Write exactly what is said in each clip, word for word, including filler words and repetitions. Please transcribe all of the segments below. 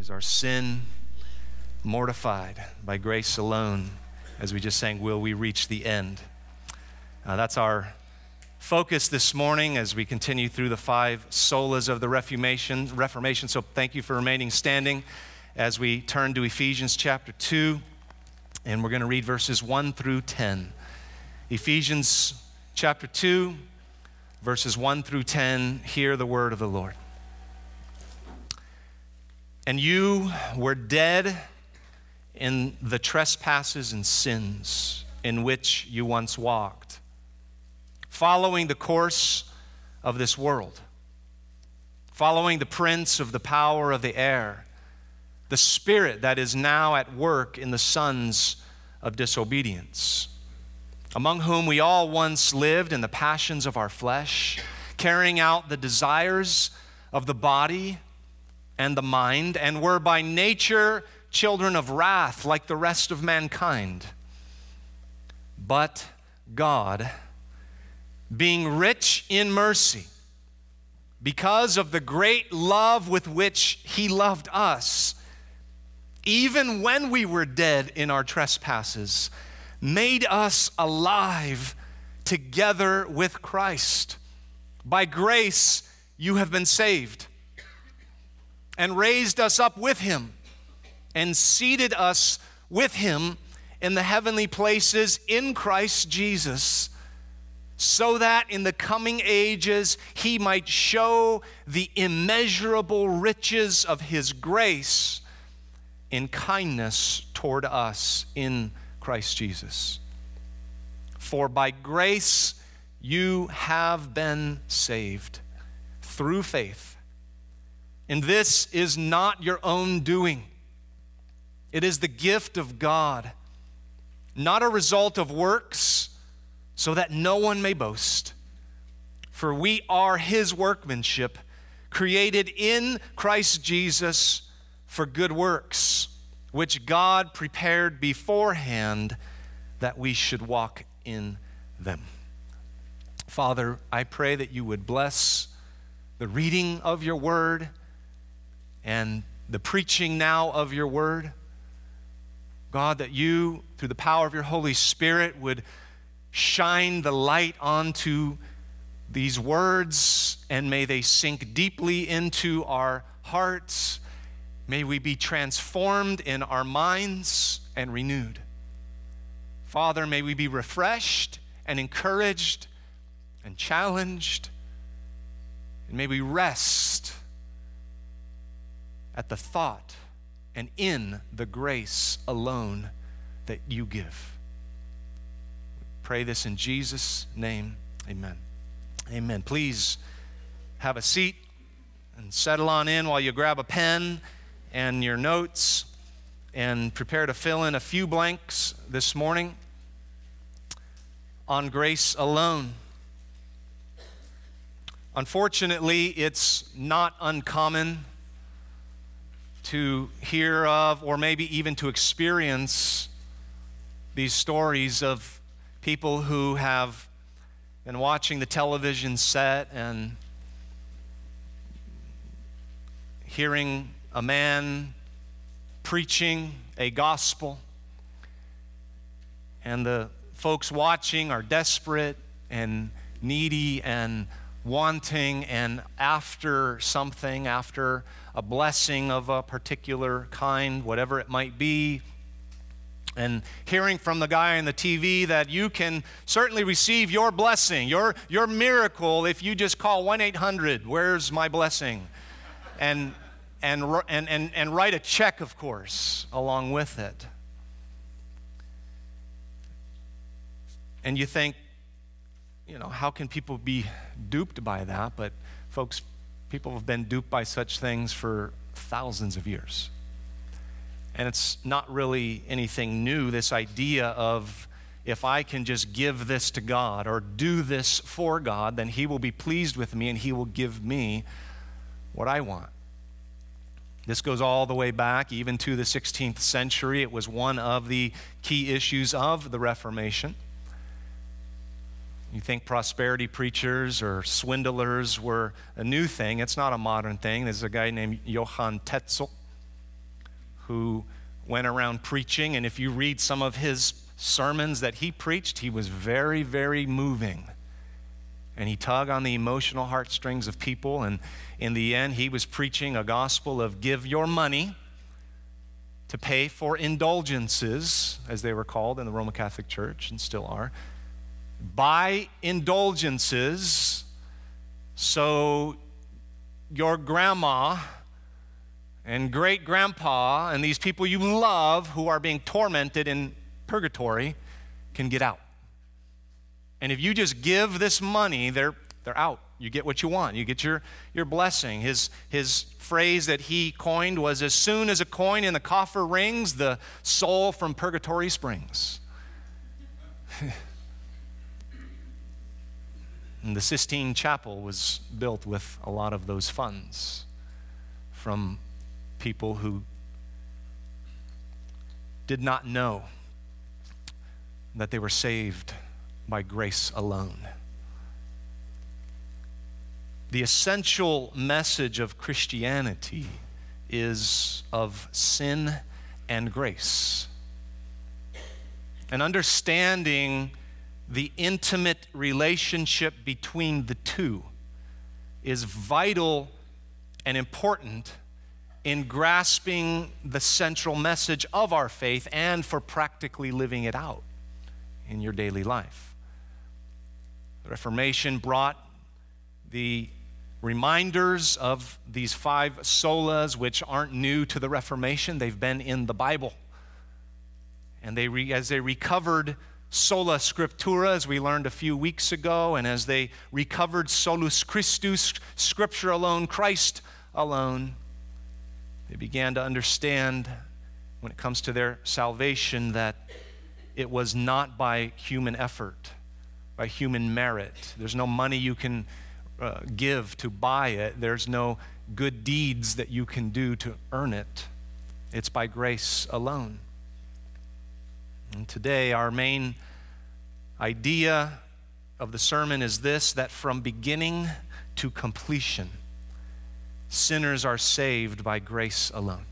Is our sin mortified by grace alone? As we just sang, will we reach the end? Uh, that's our focus this morning as we continue through the five solas of the Reformation. Reformation. So thank you for remaining standing as we turn to Ephesians chapter two, and we're going to read verses one through ten. Ephesians chapter two, verses one through ten. Hear the word of the Lord. And you were dead in the trespasses and sins in which you once walked, following the course of this world, following the prince of the power of the air, the spirit that is now at work in the sons of disobedience, among whom we all once lived in the passions of our flesh, carrying out the desires of the body and the mind, and were by nature children of wrath like the rest of mankind. But God, being rich in mercy, because of the great love with which He loved us, even when we were dead in our trespasses, made us alive together with Christ. By grace you have been saved, and raised us up with Him, and seated us with Him in the heavenly places in Christ Jesus, so that in the coming ages He might show the immeasurable riches of His grace in kindness toward us in Christ Jesus. For by grace you have been saved through faith. And this is not your own doing. It is the gift of God, not a result of works, so that no one may boast. For we are His workmanship, created in Christ Jesus for good works, which God prepared beforehand that we should walk in them. Father, I pray that you would bless the reading of your word and the preaching now of your word. God, that you, through the power of your Holy Spirit, would shine the light onto these words, and may they sink deeply into our hearts. May we be transformed in our minds and renewed. Father, may we be refreshed and encouraged and challenged, and may we rest at the thought and in the grace alone that you give. Pray this in Jesus' name, amen. Amen. Please have a seat and settle on in while you grab a pen and your notes and prepare to fill in a few blanks this morning on grace alone. Unfortunately, it's not uncommon to hear of, or maybe even to experience, these stories of people who have been watching the television set and hearing a man preaching a gospel, and the folks watching are desperate and needy and wanting and after something, after a blessing of a particular kind, whatever it might be, and hearing from the guy on the T V that you can certainly receive your blessing, your, your miracle, if you just call one eight hundred, where's my blessing? And, and, and, and, and write a check, of course, along with it. And you think, you know, how can people be duped by that? But folks, people have been duped by such things for thousands of years. And it's not really anything new, this idea of if I can just give this to God or do this for God, then He will be pleased with me and He will give me what I want. This goes all the way back even to the sixteenth century. It was one of the key issues of the Reformation. You think prosperity preachers or swindlers were a new thing. It's not a modern thing. There's a guy named Johann Tetzel who went around preaching, and if you read some of his sermons that he preached, he was very, very moving. And he tugged on the emotional heartstrings of people, and in the end, he was preaching a gospel of give your money to pay for indulgences, as they were called in the Roman Catholic Church and still are. Buy indulgences so your grandma and great grandpa and these people you love who are being tormented in purgatory can get out. And if you just give this money, they're they're out. You get what you want. You get your, your blessing. His, his phrase that he coined was, as soon as a coin in the coffer rings, the soul from purgatory springs. And the Sistine Chapel was built with a lot of those funds from people who did not know that they were saved by grace alone. The essential message of Christianity is of sin and grace. And understanding the intimate relationship between the two is vital and important in grasping the central message of our faith and for practically living it out in your daily life. The Reformation brought the reminders of these five solas, which aren't new to the Reformation. They've been in the Bible. And they re, as they recovered sola scriptura, as we learned a few weeks ago, and as they recovered solus Christus, Scripture alone, Christ alone, they began to understand when it comes to their salvation that it was not by human effort, by human merit. There's no money you can uh, give to buy it. There's no good deeds that you can do to earn it. It's by grace alone. And today, our main idea of the sermon is this, that from beginning to completion, sinners are saved by grace alone.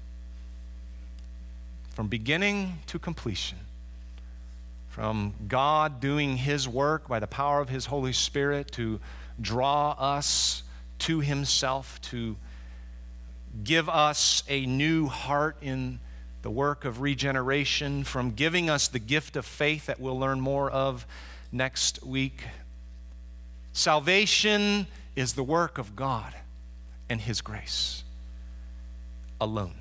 From beginning to completion, from God doing His work by the power of His Holy Spirit to draw us to Himself, to give us a new heart in the work of regeneration, from giving us the gift of faith that we'll learn more of next week. Salvation is the work of God and His grace alone.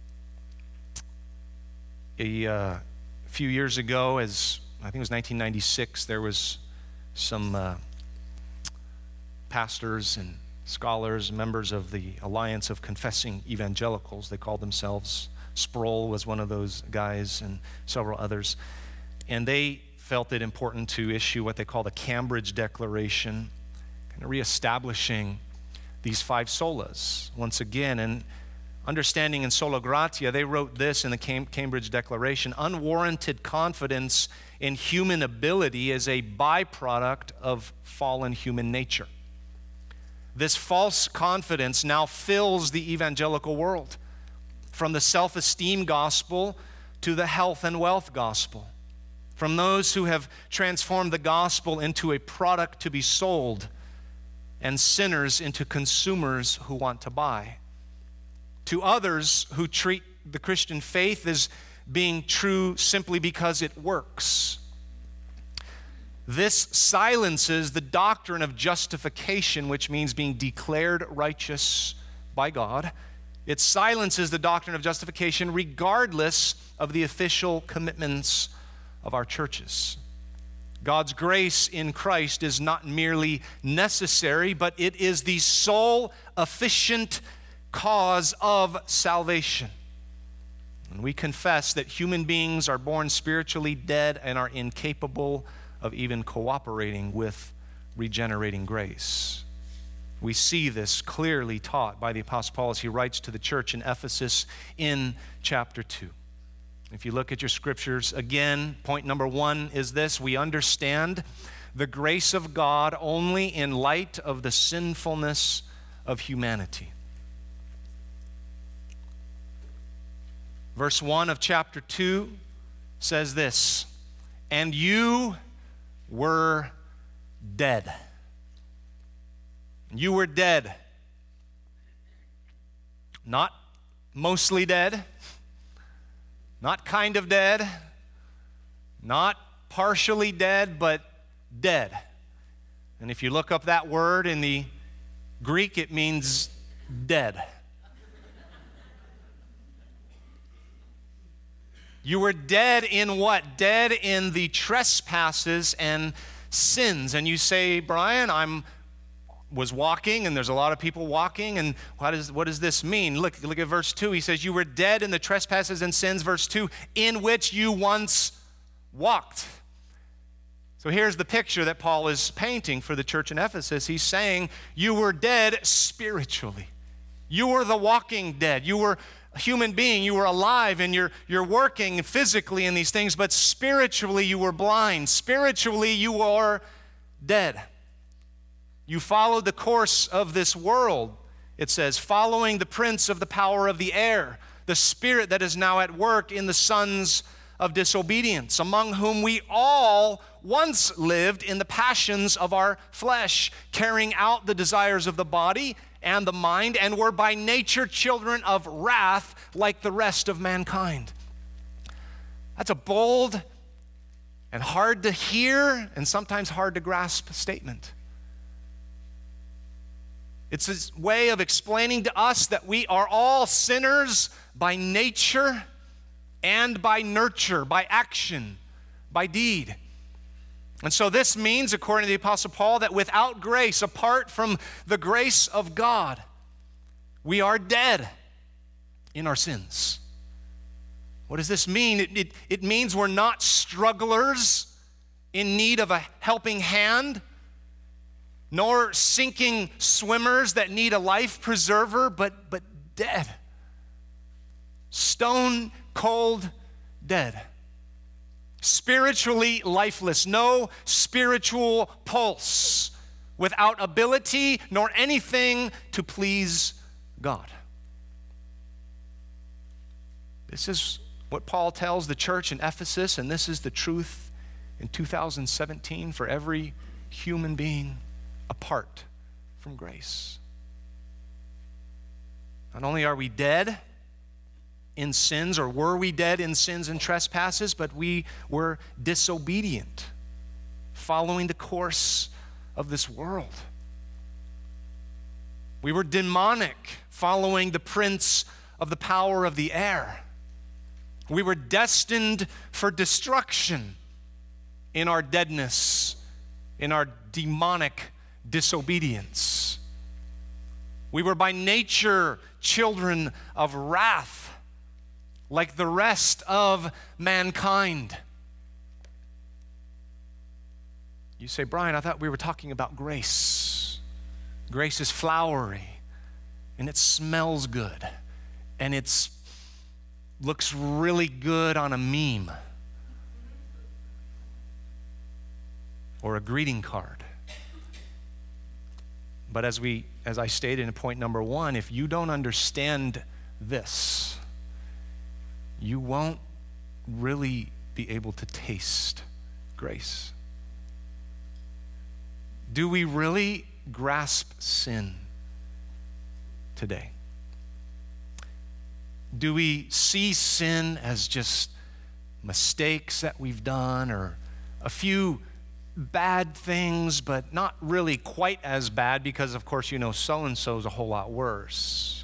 A uh, few years ago, as I think it was nineteen ninety-six, there was some uh, pastors and scholars, members of the Alliance of Confessing Evangelicals, they called themselves. Sproul was one of those guys and several others. And they felt it important to issue what they call the Cambridge Declaration, kind of reestablishing these five solas once again. And understanding in Sola Gratia, they wrote this in the Cam- Cambridge Declaration: unwarranted confidence in human ability is a byproduct of fallen human nature. This false confidence now fills the evangelical world, from the self-esteem gospel to the health and wealth gospel, from those who have transformed the gospel into a product to be sold and sinners into consumers who want to buy, to others who treat the Christian faith as being true simply because it works. This silences the doctrine of justification, which means being declared righteous by God. It silences the doctrine of justification regardless of the official commitments of our churches. God's grace in Christ is not merely necessary, but it is the sole efficient cause of salvation. And we confess that human beings are born spiritually dead and are incapable of even cooperating with regenerating grace. We see this clearly taught by the Apostle Paul as he writes to the church in Ephesus in chapter two. If you look at your scriptures again, point number one is this: we understand the grace of God only in light of the sinfulness of humanity. Verse one of chapter two says this, and you were dead. You were dead. Not mostly dead, not kind of dead, not partially dead, but dead. And if you look up that word in the Greek, it means dead. You were dead in what? Dead in the trespasses and sins. And you say, Brian, I'm was walking, and there's a lot of people walking, and what, is, what does this mean? Look, look at verse two. He says, you were dead in the trespasses and sins, verse two, in which you once walked. So here's the picture that Paul is painting for the church in Ephesus. He's saying, you were dead spiritually. You were the walking dead. You were a human being. You were alive, and you're, you're working physically in these things, but spiritually you were blind. Spiritually you were dead. You followed the course of this world, it says, following the prince of the power of the air, the spirit that is now at work in the sons of disobedience, among whom we all once lived in the passions of our flesh, carrying out the desires of the body and the mind, and were by nature children of wrath like the rest of mankind. That's a bold and hard to hear and sometimes hard to grasp statement. It's a way of explaining to us that we are all sinners by nature and by nurture, by action, by deed. And so this means, according to the Apostle Paul, that without grace, apart from the grace of God, we are dead in our sins. What does this mean? It, it, it means we're not strugglers in need of a helping hand, nor sinking swimmers that need a life preserver, but, but dead. Stone cold dead. Spiritually lifeless, no spiritual pulse, without ability nor anything to please God. This is what Paul tells the church in Ephesus, and this is the truth in two thousand seventeen for every human being apart from grace. Not only are we dead in sins, or were we dead in sins and trespasses, but we were disobedient, following the course of this world. We were demonic, following the prince of the power of the air. We were destined for destruction in our deadness, in our demonic disobedience. We were by nature children of wrath, like the rest of mankind. You say, Brian, I thought we were talking about grace. Grace is flowery, and it smells good, and it looks really good on a meme or a greeting card. But as we, as I stated in point number one, if you don't understand this, you won't really be able to taste grace. Do we really grasp sin today? Do we see sin as just mistakes that we've done, or a few bad things, but not really quite as bad because, of course, you know, so-and-so is a whole lot worse?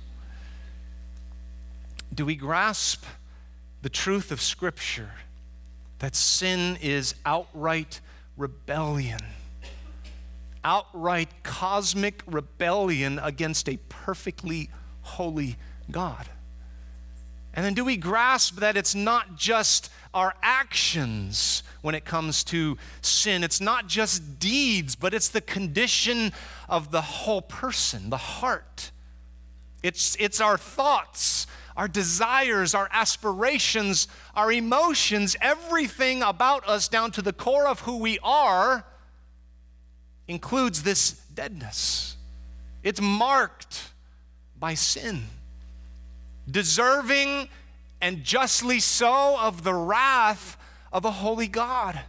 Do we grasp the truth of Scripture that sin is outright rebellion, outright cosmic rebellion against a perfectly holy God? And then do we grasp that it's not just our actions when it comes to sin? It's not just deeds, but it's the condition of the whole person, the heart. It's, it's our thoughts, our desires, our aspirations, our emotions, everything about us down to the core of who we are includes this deadness. It's marked by sin. Deserving and justly so, of the wrath of a holy God.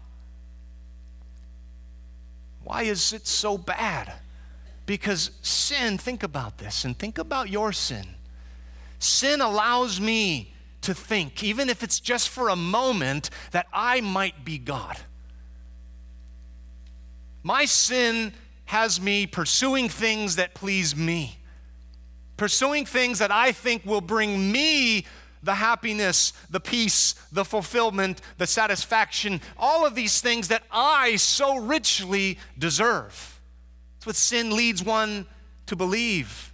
Why is it so bad? Because sin, think about this and think about your sin. Sin allows me to think, even if it's just for a moment, that I might be God. My sin has me pursuing things that please me, pursuing things that I think will bring me the happiness, the peace, the fulfillment, the satisfaction, all of these things that I so richly deserve. That's what sin leads one to believe.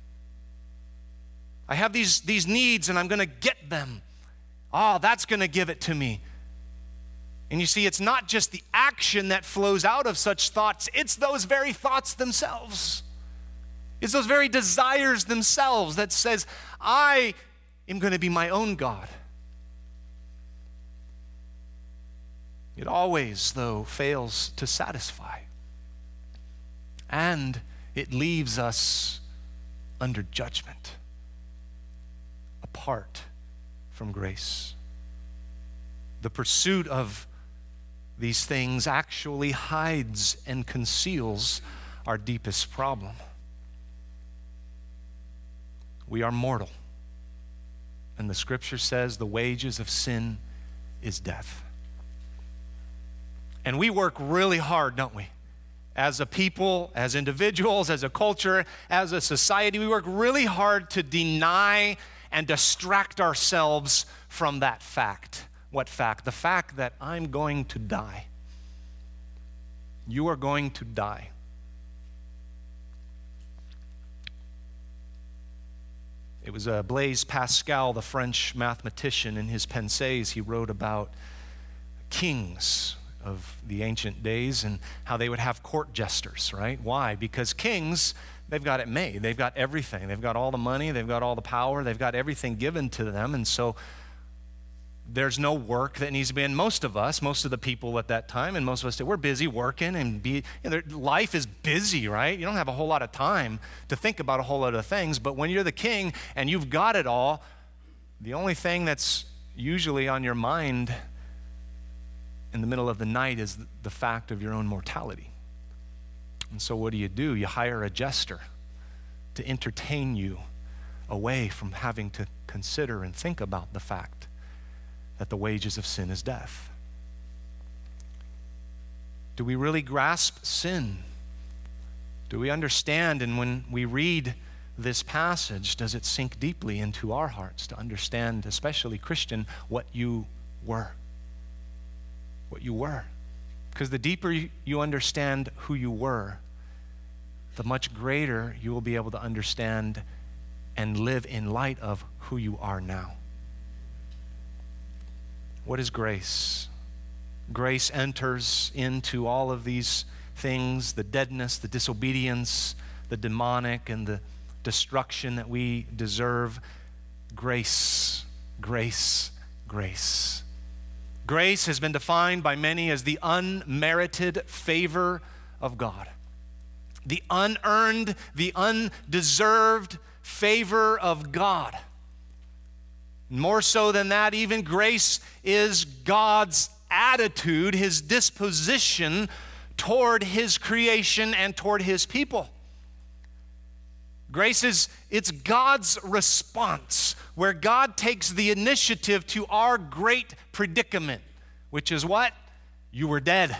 I have these, these needs and I'm going to get them. Oh, that's going to give it to me. And you see, it's not just the action that flows out of such thoughts, it's those very thoughts themselves. It's those very desires themselves that says, I am going to be my own God. It always, though, fails to satisfy. And it leaves us under judgment, apart from grace. The pursuit of these things actually hides and conceals our deepest problem. We are mortal. And the scripture says the wages of sin is death. And we work really hard, don't we? As a people, as individuals, as a culture, as a society, we work really hard to deny and distract ourselves from that fact. What fact? The fact that I'm going to die. You are going to die. It was uh, Blaise Pascal, the French mathematician, in his Pensées, he wrote about kings of the ancient days and how they would have court jesters, right? Why? Because kings, they've got it made. They've got everything. They've got all the money. They've got all the power. They've got everything given to them. And so there's no work that needs to be in. Most of us, most of the people at that time, and most of us, we're busy working and be, you know, life is busy, right? You don't have a whole lot of time to think about a whole lot of things. But when you're the king and you've got it all, the only thing that's usually on your mind in the middle of the night is the fact of your own mortality. And so what do you do? You hire a jester to entertain you away from having to consider and think about the fact that the wages of sin is death. Do we really grasp sin? Do we understand? And when we read this passage, does it sink deeply into our hearts to understand, especially Christian, what you were? What you were. Because the deeper you understand who you were, the much greater you will be able to understand and live in light of who you are now. What is grace? Grace enters into all of these things, the deadness, the disobedience, the demonic, and the destruction that we deserve. Grace, grace, grace. Grace has been defined by many as the unmerited favor of God. The unearned, the undeserved favor of God. More so than that, even grace is God's attitude, his disposition toward his creation and toward his people. Grace is, it's God's response, where God takes the initiative to our great predicament, which is what? You were dead.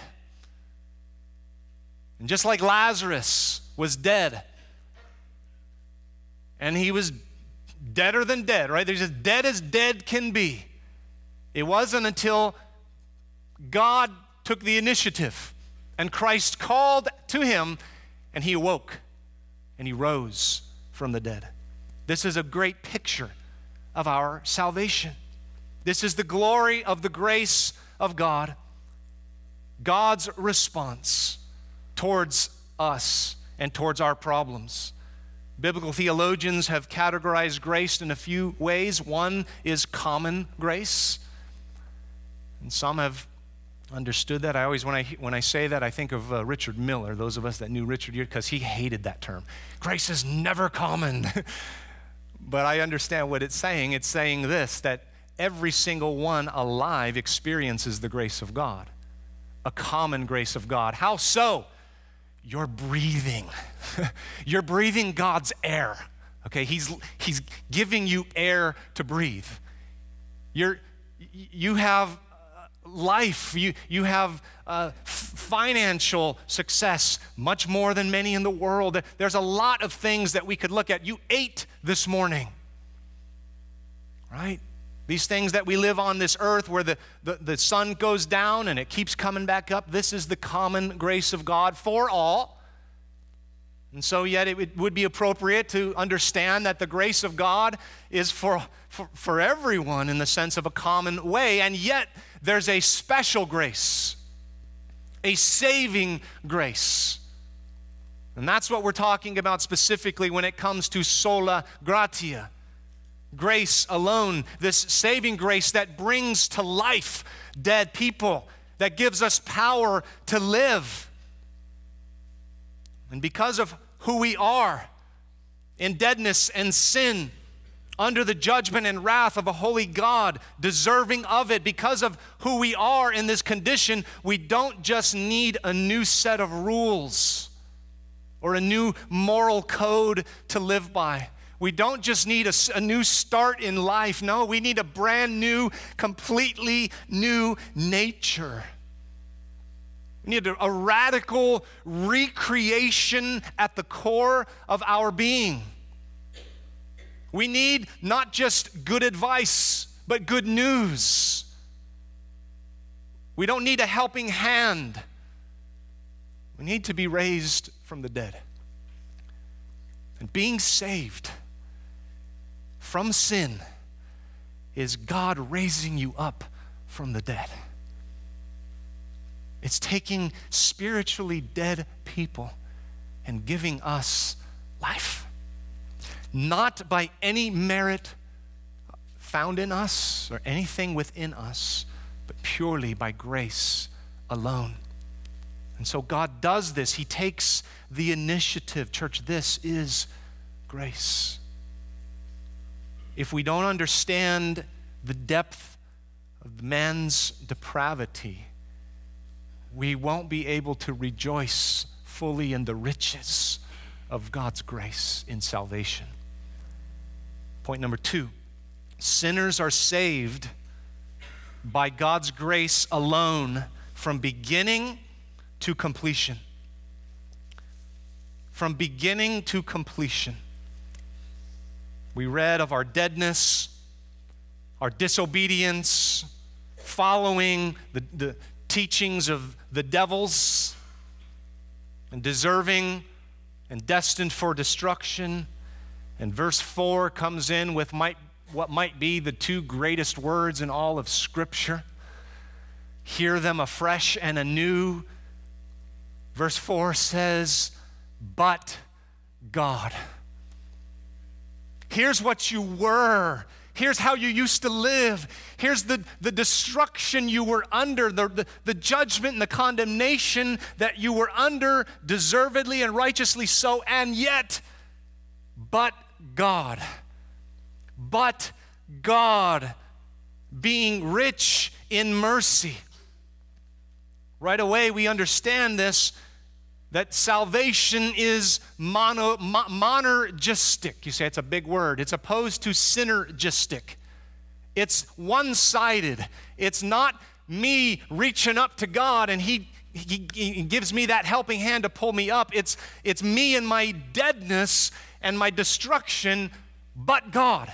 And just like Lazarus was dead, and he was deader than dead, right? They're just dead as dead can be. It wasn't until God took the initiative and Christ called to him and he awoke and he rose from the dead. This is a great picture of our salvation. This is the glory of the grace of God, God's response towards us and towards our problems. Biblical theologians have categorized grace in a few ways. One is common grace. And some have understood that. I always, when I when I say that, I think of uh, Richard Miller, those of us that knew Richard, because he hated that term. Grace is never common. But I understand what it's saying. It's saying this, that every single one alive experiences the grace of God, a common grace of God. How so? You're breathing. You're breathing God's air. Okay, he's, he's giving you air to breathe. You're, you have life, you, you have uh, financial success, much more than many in the world. There's a lot of things that we could look at. You ate this morning, right? These things that we live on this earth where the, the, the sun goes down and it keeps coming back up. This is the common grace of God for all. And so yet it would be appropriate to understand that the grace of God is for, for, for everyone in the sense of a common way. And yet there's a special grace, a saving grace. And that's what we're talking about specifically when it comes to sola gratia. Grace alone, this saving grace that brings to life dead people, that gives us power to live. And because of who we are in deadness and sin, under the judgment and wrath of a holy God, deserving of it, because of who we are in this condition, we don't just need a new set of rules or a new moral code to live by. We don't just need a, a new start in life. No, we need a brand new, completely new nature. We need a, a radical recreation at the core of our being. We need not just good advice, but good news. We don't need a helping hand. We need to be raised from the dead. And being saved from sin is God raising you up from the dead. It's taking spiritually dead people and giving us life. Not by any merit found in us or anything within us, but purely by grace alone. And so God does this. He takes the initiative. Church, this is grace. If we don't understand the depth of man's depravity, we won't be able to rejoice fully in the riches of God's grace in salvation. Point number two, sinners are saved by God's grace alone from beginning to completion. From beginning to completion. We read of our deadness, our disobedience, following the, the teachings of the devils, and deserving and destined for destruction. And verse four comes in with might, what might be the two greatest words in all of Scripture. Hear them afresh and anew. Verse four says, but God. Here's what you were. Here's how you used to live. Here's the, the destruction you were under, the, the, the judgment and the condemnation that you were under, deservedly and righteously so, and yet, but God. But God, being rich in mercy. Right away we understand this, that salvation is mono, mo, monergistic. You say it's a big word. It's opposed to synergistic. It's one-sided. It's not me reaching up to God and he, he, he gives me that helping hand to pull me up. It's, it's me and my deadness and my destruction, but God.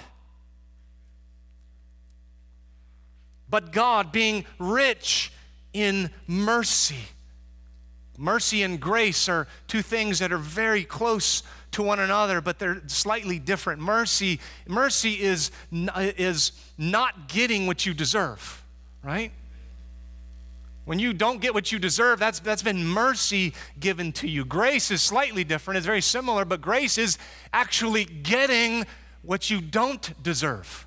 But God being rich in mercy. Mercy and grace are two things that are very close to one another, but they're slightly different. Mercy, mercy is, is not getting what you deserve, right? When you don't get what you deserve, that's, that's been mercy given to you. Grace is slightly different. It's very similar, but grace is actually getting what you don't deserve.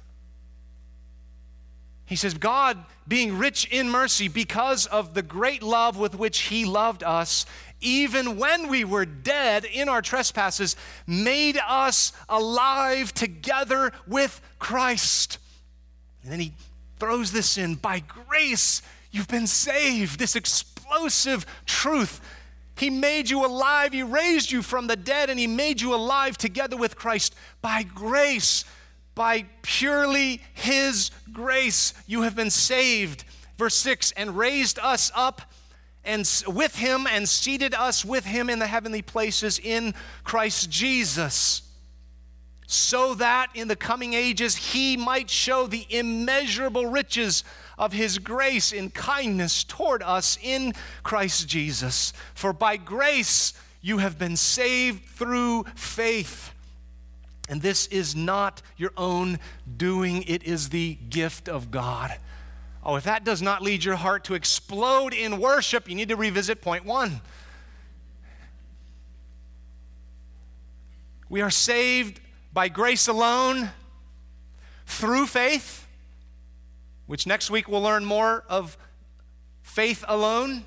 He says, God, being rich in mercy because of the great love with which he loved us, even when we were dead in our trespasses, made us alive together with Christ. And then he throws this in, by grace you've been saved, this explosive truth. He made you alive, he raised you from the dead, and he made you alive together with Christ. By grace, by purely his grace, you have been saved. Verse six, and raised us up and with him and seated us with him in the heavenly places in Christ Jesus, so that in the coming ages he might show the immeasurable riches of his grace in kindness toward us in Christ Jesus. For by grace you have been saved through faith. And this is not your own doing, it is the gift of God. Oh, if that does not lead your heart to explode in worship, you need to revisit point one. We are saved by grace alone, through faith, which next week we'll learn more of faith alone.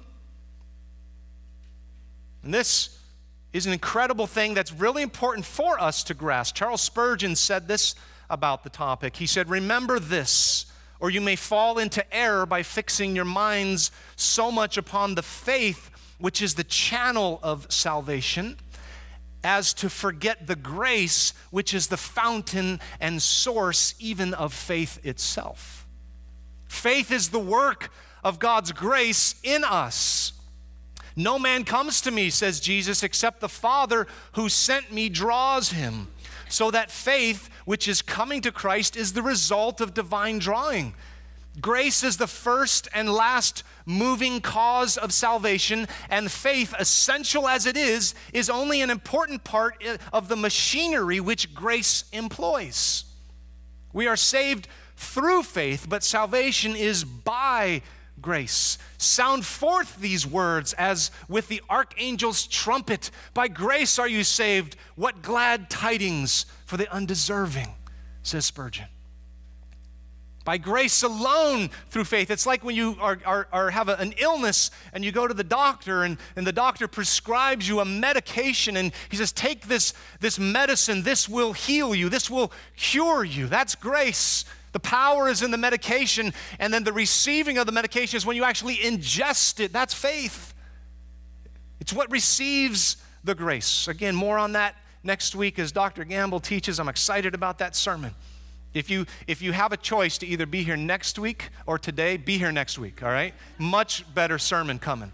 And this is an incredible thing that's really important for us to grasp. Charles Spurgeon said this about the topic. He said, remember this, or you may fall into error by fixing your minds so much upon the faith, which is the channel of salvation, as to forget the grace, which is the fountain and source even of faith itself. Faith is the work of God's grace in us. No man comes to me, says Jesus, except the Father who sent me draws him. So that faith, which is coming to Christ, is the result of divine drawing. Grace is the first and last moving cause of salvation, and faith, essential as it is, is only an important part of the machinery which grace employs. We are saved through faith, but salvation is by grace. Sound forth these words as with the archangel's trumpet. By grace are you saved. What glad tidings for the undeserving, says Spurgeon. By grace alone through faith. It's like when you are, are, are have a, an illness and you go to the doctor and, and the doctor prescribes you a medication and he says, take this, this medicine, this will heal you, this will cure you. That's grace. The power is in the medication, and then the receiving of the medication is when you actually ingest it. That's faith. It's what receives the grace. Again, more on that next week as Doctor Gamble teaches. I'm excited about that sermon. If you if you have a choice to either be here next week or today, be here next week, all right? Much better sermon coming.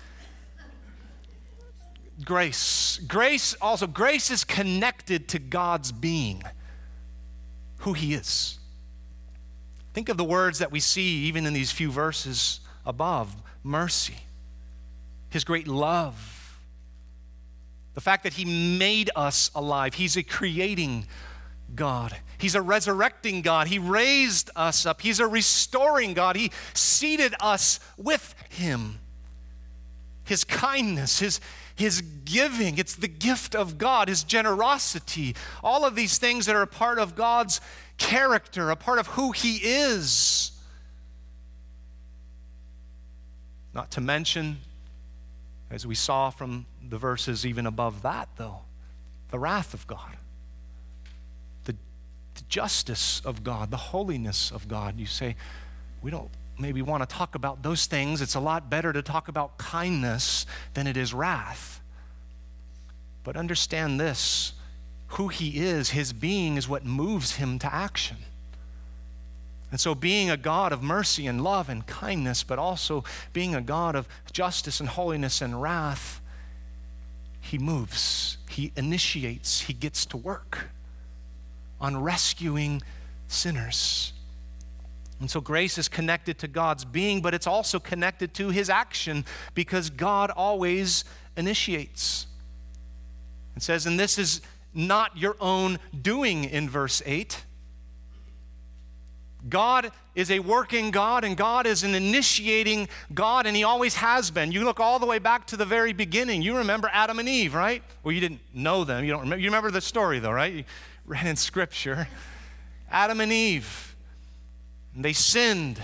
Grace. Grace also, grace is connected to God's being, who he is. Think of the words that we see even in these few verses above. Mercy, his great love, the fact that he made us alive. He's a creating God. He's a resurrecting God. He raised us up. He's a restoring God. He seated us with him. His kindness, his, his giving, it's the gift of God, his generosity, all of these things that are a part of God's character, a part of who he is. Not to mention, as we saw from the verses even above that though, the wrath of God. The justice of God, the holiness of God. You say, we don't maybe want to talk about those things. It's a lot better to talk about kindness than it is wrath. But understand this, who he is, his being is what moves him to action. And so being a God of mercy and love and kindness, but also being a God of justice and holiness and wrath, he moves, he initiates, he gets to work on rescuing sinners. And so grace is connected to God's being, but it's also connected to his action because God always initiates. It says, and this is not your own doing in verse eight. God is a working God, and God is an initiating God, and he always has been. You look all the way back to the very beginning. You remember Adam and Eve, right? Well, you didn't know them. You don't remember. You remember the story, though, right? You read in Scripture. Adam and Eve, and they sinned.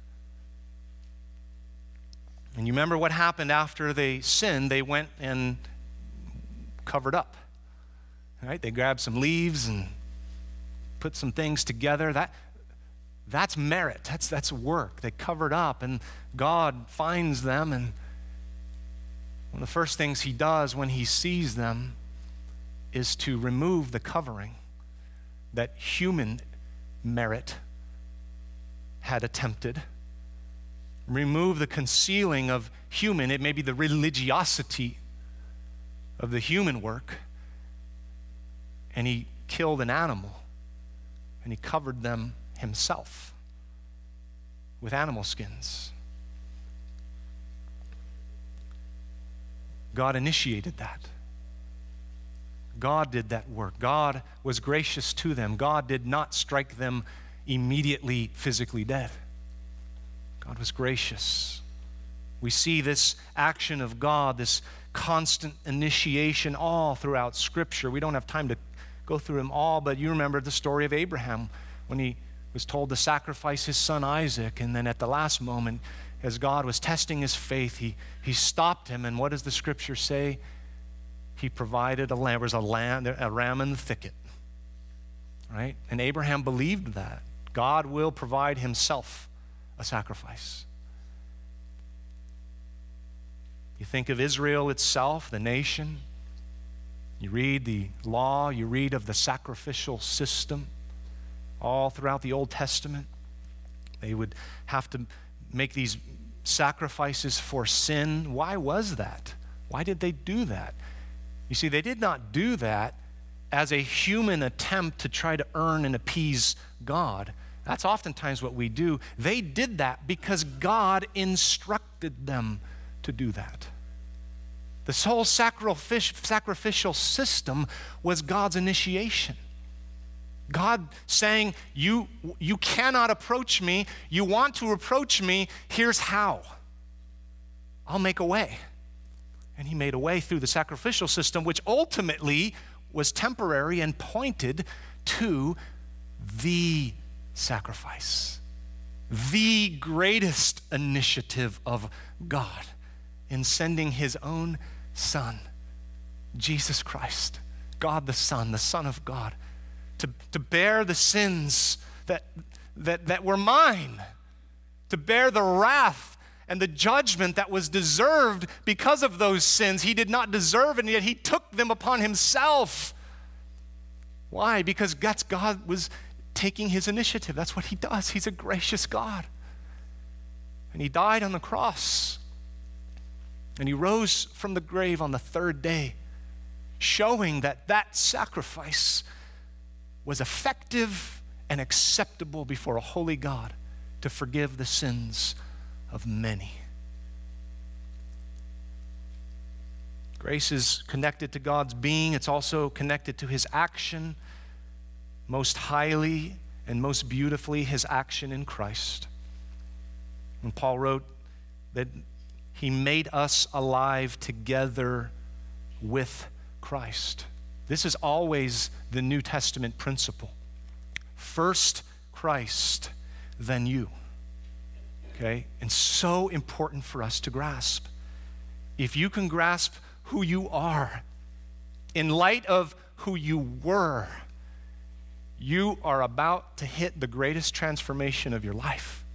And you remember what happened after they sinned? They went and covered up. Right? They grabbed some leaves and put some things together. That That's merit. That's, that's work. They covered up, and God finds them, and one of the first things he does when he sees them is to remove the covering that human merit had attempted. Remove the concealing of human, it may be the religiosity of the human work, and he killed an animal, and he covered them himself with animal skins. God initiated that. God did that work. God was gracious to them. God did not strike them immediately physically dead. God was gracious. We see this action of God, this constant initiation all throughout Scripture. We don't have time to go through them all, but you remember the story of Abraham when he was told to sacrifice his son Isaac, and then at the last moment, as God was testing his faith, he, he stopped him, and what does the Scripture say? He provided a lamb. There was a, lamb, a ram in the thicket, right? And Abraham believed that. God will provide himself a sacrifice. You think of Israel itself, the nation. You read the law, you read of the sacrificial system all throughout the Old Testament. They would have to make these sacrifices for sin. Why was that? Why did they do that? You see, they did not do that as a human attempt to try to earn and appease God. That's oftentimes what we do. They did that because God instructed them to do that. This whole sacrificial system was God's initiation. God saying, you, you cannot approach me. You want to approach me. Here's how. I'll make a way. And he made a way through the sacrificial system, which ultimately was temporary and pointed to the sacrifice, the greatest initiative of God in sending his own Son, Jesus Christ, God the Son, the Son of God, to, to bear the sins that, that, that were mine, to bear the wrath and the judgment that was deserved because of those sins. He did not deserve it, and yet he took them upon himself. Why? Because that's God was taking his initiative. That's what he does. He's a gracious God. And he died on the cross. And he rose from the grave on the third day, showing that that sacrifice was effective and acceptable before a holy God to forgive the sins of many. Grace is connected to God's being. It's also connected to his action, most highly and most beautifully his action in Christ. And Paul wrote that he made us alive together with Christ. This is always the New Testament principle. First Christ, then you. Okay? And so important for us to grasp. If you can grasp who you are in light of who you were, you are about to hit the greatest transformation of your life.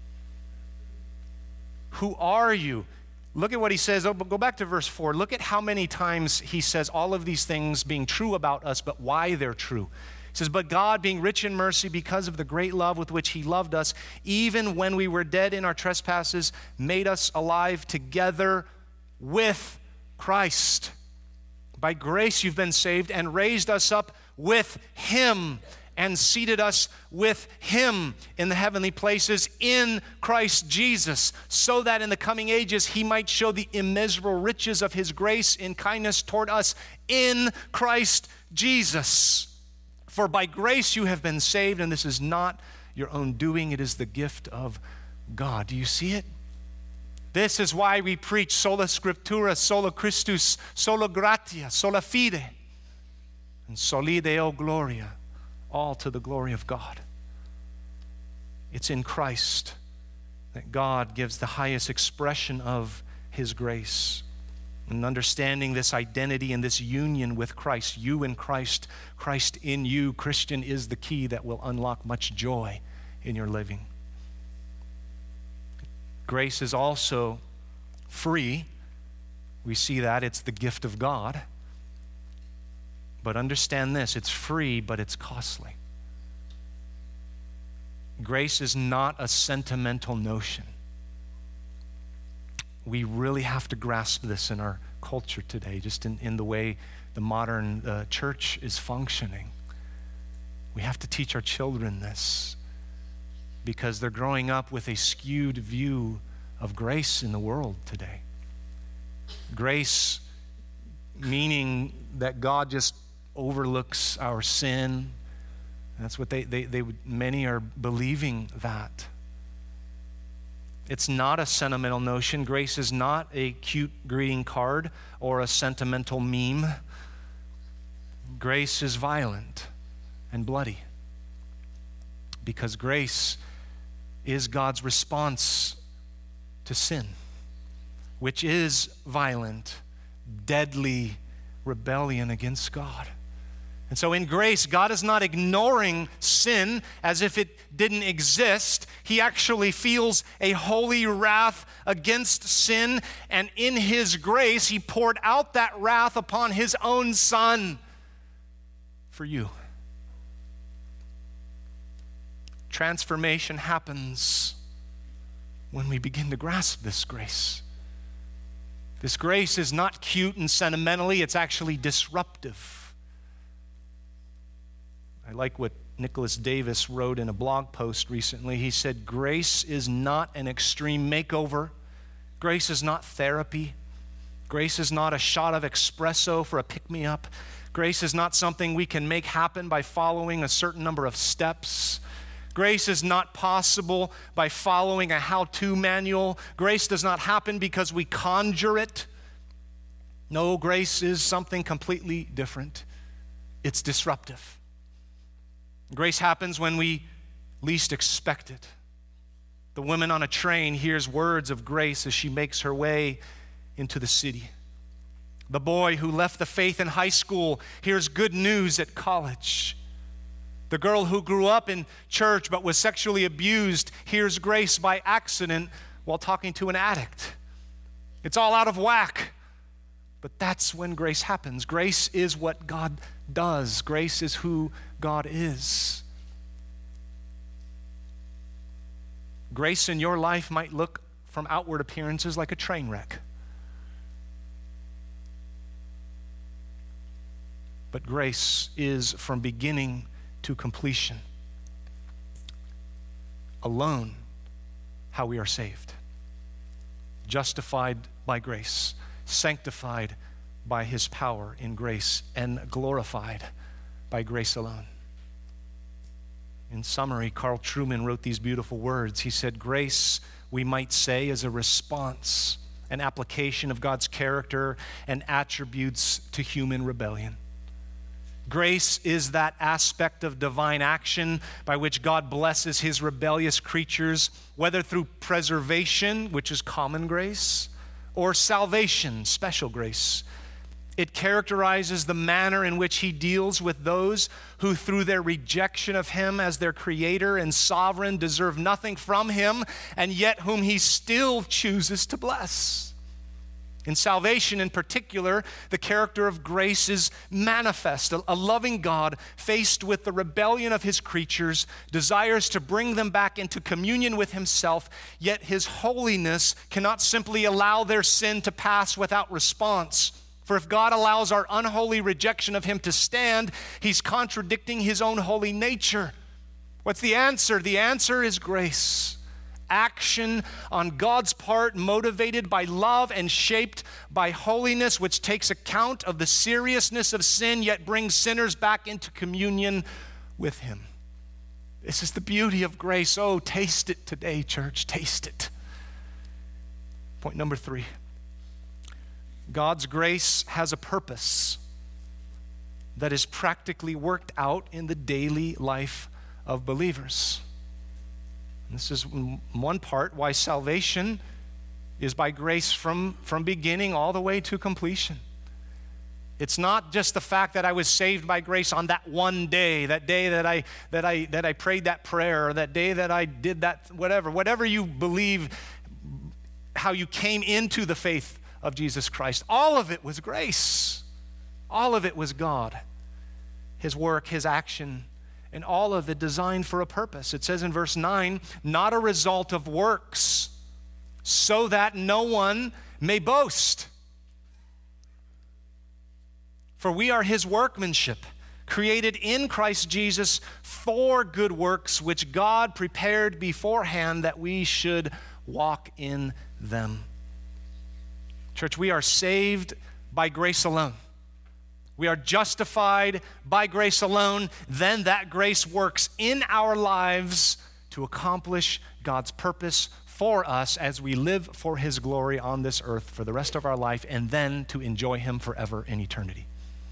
Who are you? Look at what he says. Oh, go back to verse four. Look at how many times he says all of these things being true about us, but why they're true. He says, but God, being rich in mercy because of the great love with which he loved us, even when we were dead in our trespasses, made us alive together with Christ. By grace you've been saved, and raised us up with him, and seated us with him in the heavenly places in Christ Jesus, so that in the coming ages he might show the immeasurable riches of his grace in kindness toward us in Christ Jesus. For by grace you have been saved, and this is not your own doing, it is the gift of God. Do you see it? This is why we preach sola scriptura, sola Christus, sola gratia, sola fide, and soli Deo gloria, all to the glory of God. It's in Christ that God gives the highest expression of his grace. And understanding this identity and this union with Christ, you in Christ, Christ in you, Christian, is the key that will unlock much joy in your living. Grace is also free. We see that it's the gift of God. But understand this, it's free, but it's costly. Grace is not a sentimental notion. We really have to grasp this in our culture today, just in, in the way the modern uh, church is functioning. We have to teach our children this because they're growing up with a skewed view of grace in the world today. Grace meaning that God just overlooks our sin. That's what they, they, they would, many are believing that. It's not a sentimental notion. Grace is not a cute greeting card or a sentimental meme. Grace is violent and bloody because grace is God's response to sin, which is violent, deadly rebellion against God. And so in grace, God is not ignoring sin as if it didn't exist. He actually feels a holy wrath against sin, and in his grace, he poured out that wrath upon his own Son for you. Transformation happens when we begin to grasp this grace. This grace is not cute and sentimentally, it's actually disruptive. I like what Nicholas Davis wrote in a blog post recently. He said, grace is not an extreme makeover. Grace is not therapy. Grace is not a shot of espresso for a pick-me-up. Grace is not something we can make happen by following a certain number of steps. Grace is not possible by following a how-to manual. Grace does not happen because we conjure it. No, grace is something completely different. It's disruptive. Grace happens when we least expect it. The woman on a train hears words of grace as she makes her way into the city. The boy who left the faith in high school hears good news at college. The girl who grew up in church but was sexually abused hears grace by accident while talking to an addict. It's all out of whack. But that's when grace happens. Grace is what God does. Grace is who God is. Grace in your life might look from outward appearances like a train wreck. But grace is from beginning to completion. Alone, how we are saved. Justified by grace. Sanctified by his power in grace, and glorified by grace alone. In summary, Carl Trueman wrote these beautiful words. He said, grace, we might say, is a response, an application of God's character and attributes to human rebellion. Grace is that aspect of divine action by which God blesses his rebellious creatures, whether through preservation, which is common grace, or salvation, special grace. It characterizes the manner in which he deals with those who, through their rejection of him as their creator and sovereign, deserve nothing from him, and yet whom he still chooses to bless. In salvation in particular, the character of grace is manifest. A loving God, faced with the rebellion of his creatures, desires to bring them back into communion with himself, yet his holiness cannot simply allow their sin to pass without response. For if God allows our unholy rejection of him to stand, he's contradicting his own holy nature. What's the answer? The answer is grace. Action on God's part, motivated by love and shaped by holiness, which takes account of the seriousness of sin, yet brings sinners back into communion with him. This is the beauty of grace. Oh, taste it today, church. Taste it. Point number three. God's grace has a purpose that is practically worked out in the daily life of believers. This is one part why salvation is by grace from, from beginning all the way to completion. It's not just the fact that I was saved by grace on that one day, that day that I that I that I prayed that prayer, or that day that I did that, whatever, whatever you believe how you came into the faith of Jesus Christ. All of it was grace. All of it was God, his work, his action, and all of it designed for a purpose. It says in verse nine, not a result of works, so that no one may boast. For we are his workmanship, created in Christ Jesus for good works, which God prepared beforehand that we should walk in them. Church, we are saved by grace alone. We are justified by grace alone. Then that grace works in our lives to accomplish God's purpose for us as we live for his glory on this earth for the rest of our life, and then to enjoy him forever in eternity.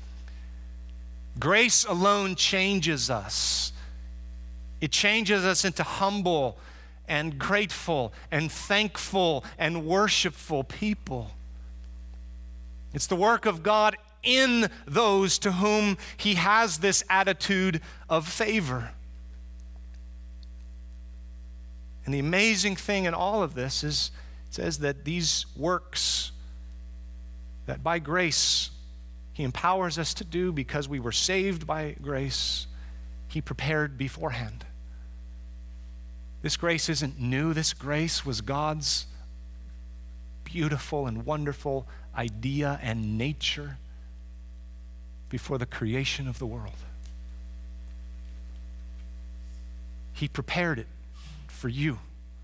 Grace alone changes us. It changes us into humble and grateful and thankful and worshipful people. It's the work of God in those to whom he has this attitude of favor. And the amazing thing in all of this is it says that these works that by grace he empowers us to do because we were saved by grace, he prepared beforehand. This grace isn't new. This grace was God's beautiful and wonderful idea and nature before the creation of the world. He prepared it for you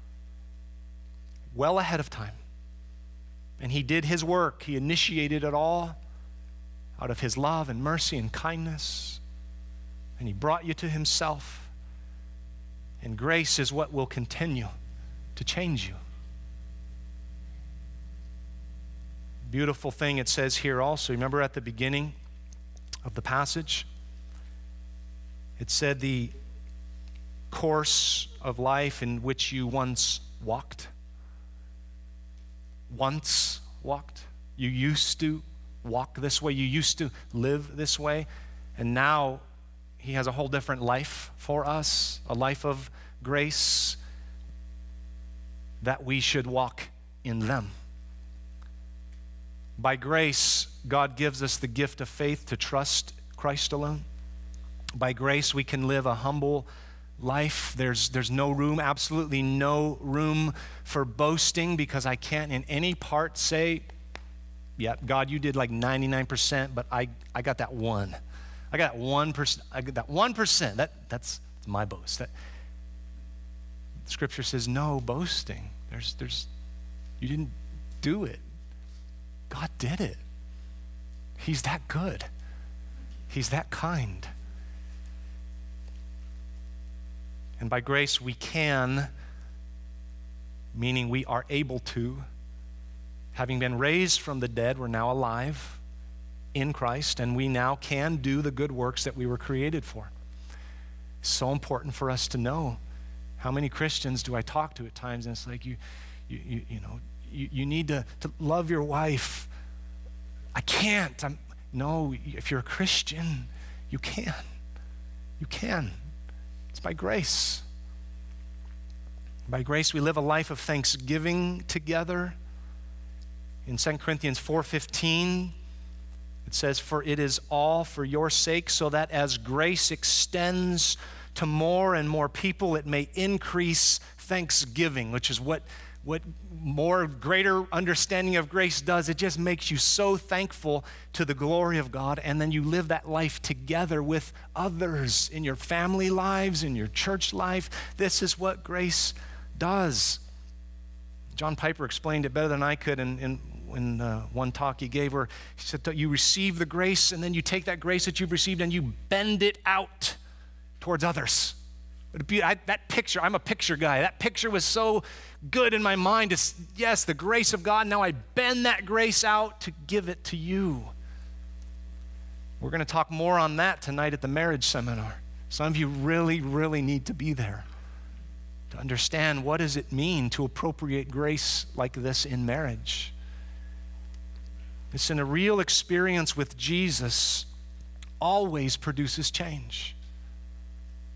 well ahead of time. And he did his work. He initiated it all out of his love and mercy and kindness. And he brought you to himself. And grace is what will continue to change you. Beautiful thing it says here also. Remember at the beginning of the passage, it said the course of life in which you once walked. Once walked. You used to walk this way. You used to live this way. And now he has a whole different life for us, a life of grace that we should walk in them. By grace, God gives us the gift of faith to trust Christ alone. By grace, we can live a humble life. There's, there's no room, absolutely no room for boasting, because I can't in any part say, yeah, God, you did like ninety-nine percent, but I, I got that one. I got that one percent. I got that one percent. That, that's my boast. That, Scripture says no boasting. There's, there's, you didn't do it. God did it. He's that good. He's that kind. And by grace we can, meaning we are able to, having been raised from the dead, we're now alive in Christ, and we now can do the good works that we were created for. It's so important for us to know. How many Christians do I talk to at times, and it's like, you, you, you, you know, You, you need to, to love your wife. I can't. I'm, no, if you're a Christian, you can. You can. It's by grace. By grace, we live a life of thanksgiving together. In Second Corinthians four fifteen, it says, "For it is all for your sake, so that as grace extends to more and more people, it may increase thanksgiving," which is what What more greater understanding of grace does. It just makes you so thankful to the glory of God, and then you live that life together with others in your family lives, in your church life. This is what grace does. John Piper explained it better than I could in, in, in uh, one talk he gave, where he said you receive the grace, and then you take that grace that you've received and you bend it out towards others. I, that picture, I'm a picture guy. That picture was so good in my mind. It's, yes, the grace of God. Now I bend that grace out to give it to you. We're going to talk more on that tonight at the marriage seminar. Some of you really, really need to be there to understand what does it mean to appropriate grace like this in marriage. It's in a real experience with Jesus always produces change.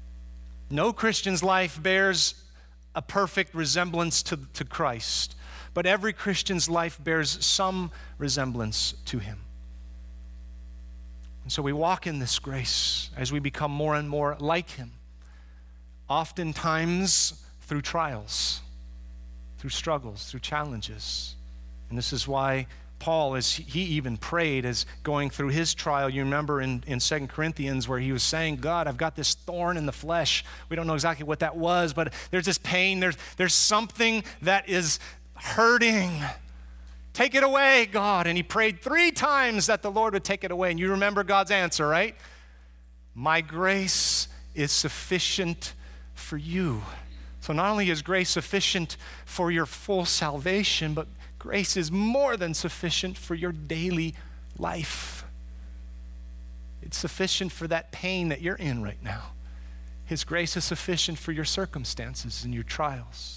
No Christian's life bears a perfect resemblance to, to Christ. but every Christian's life bears some resemblance to him. And so we walk in this grace as we become more and more like him, oftentimes through trials, through struggles, through challenges. And this is why Paul, as he even prayed as going through his trial, you remember in, in Second Corinthians where he was saying, God, I've got this thorn in the flesh. We don't know exactly what that was, but there's this pain. There's, there's something that is hurting. Take it away, God. And he prayed three times that the Lord would take it away. And you remember God's answer, right? My grace is sufficient for you. So not only is grace sufficient for your full salvation, but grace is more than sufficient for your daily life. It's sufficient for that pain that you're in right now. His grace is sufficient for your circumstances and your trials.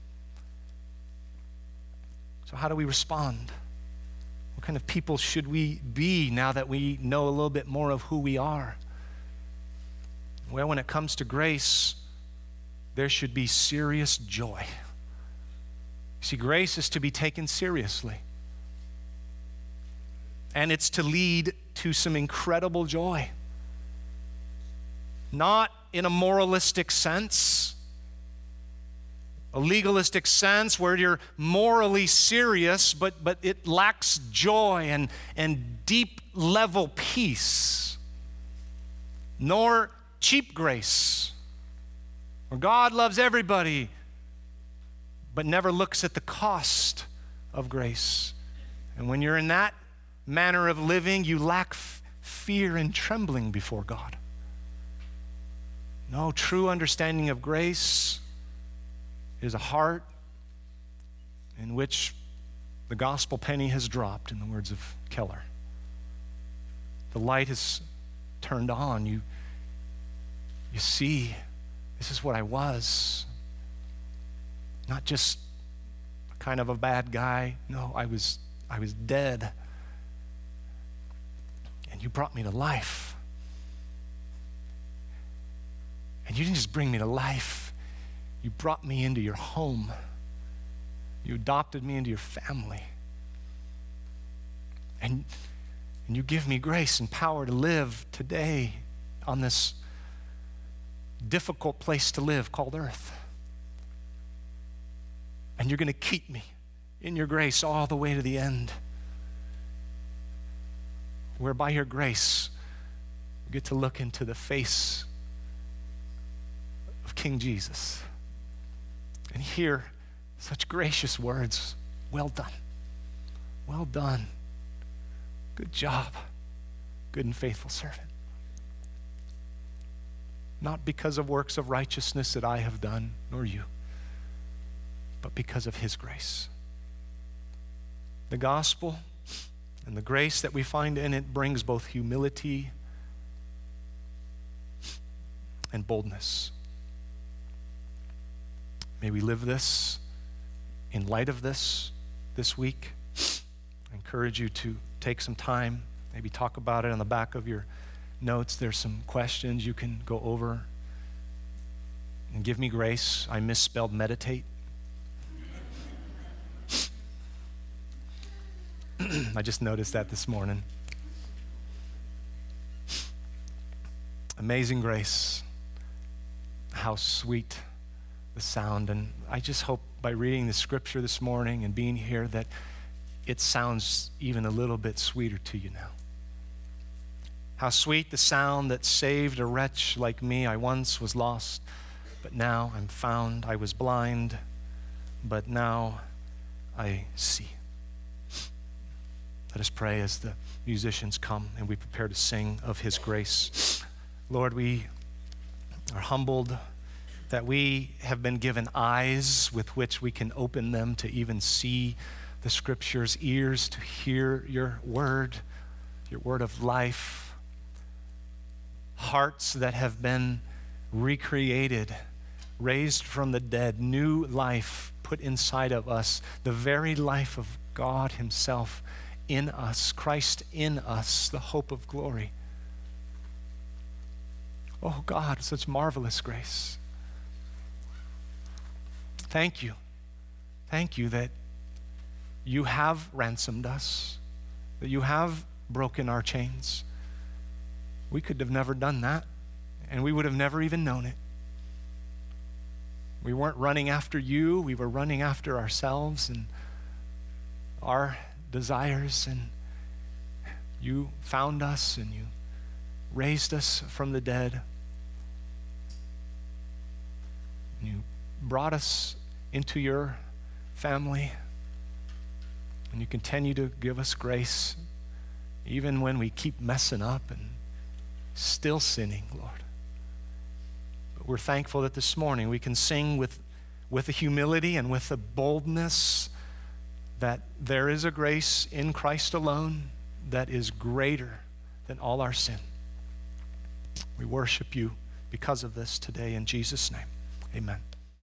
So how do we respond? What kind of people should we be now that we know a little bit more of who we are? Well, when it comes to grace, there should be serious joy. See, grace is to be taken seriously. And it's to lead to some incredible joy. Not in a moralistic sense, a legalistic sense where you're morally serious, but, but it lacks joy and, and deep level peace. Nor cheap grace, where God loves everybody, but never looks at the cost of grace. And when you're in that manner of living, you lack f- fear and trembling before God. No, true understanding of grace is a heart in which the gospel penny has dropped, in the words of Keller. The light is turned on. You, you see, this is what I was. Not just kind of a bad guy. No, I was, I was dead. And you brought me to life. And you didn't just bring me to life. You brought me into your home. You adopted me into your family. And, and you give me grace and power to live today on this difficult place to live called earth. And you're going to keep me in your grace all the way to the end, where by your grace we get to look into the face of King Jesus and hear such gracious words. Well done. Well done. Good job. Good and faithful servant. Not because of works of righteousness that I have done, nor you, but because of his grace. The gospel and the grace that we find in it brings both humility and boldness. May we live this in light of this this week. I encourage you to take some time, maybe talk about it on the back of your notes. There's some questions you can go over. And give me grace. I misspelled meditate. I just noticed that this morning. Amazing grace. How sweet the sound. And I just hope by reading the scripture this morning and being here that it sounds even a little bit sweeter to you now. How sweet the sound that saved a wretch like me. I once was lost, but now I'm found. I was blind, but now I see. Let us pray as the musicians come and we prepare to sing of his grace. Lord, we are humbled that we have been given eyes with which we can open them to even see the scriptures, ears to hear your word, your word of life, hearts that have been recreated, raised from the dead, new life put inside of us, the very life of God himself in us, Christ in us, the hope of glory. Oh God, such marvelous grace. Thank you. Thank you that you have ransomed us, that you have broken our chains. We could have never done that, and we would have never even known it. We weren't running after you, we were running after ourselves and our desires, and you found us and you raised us from the dead. You brought us into your family, and you continue to give us grace even when we keep messing up and still sinning, Lord. But we're thankful that this morning we can sing with, with a humility and with a boldness that there is a grace in Christ alone that is greater than all our sin. We worship you because of this today in Jesus' name. Amen.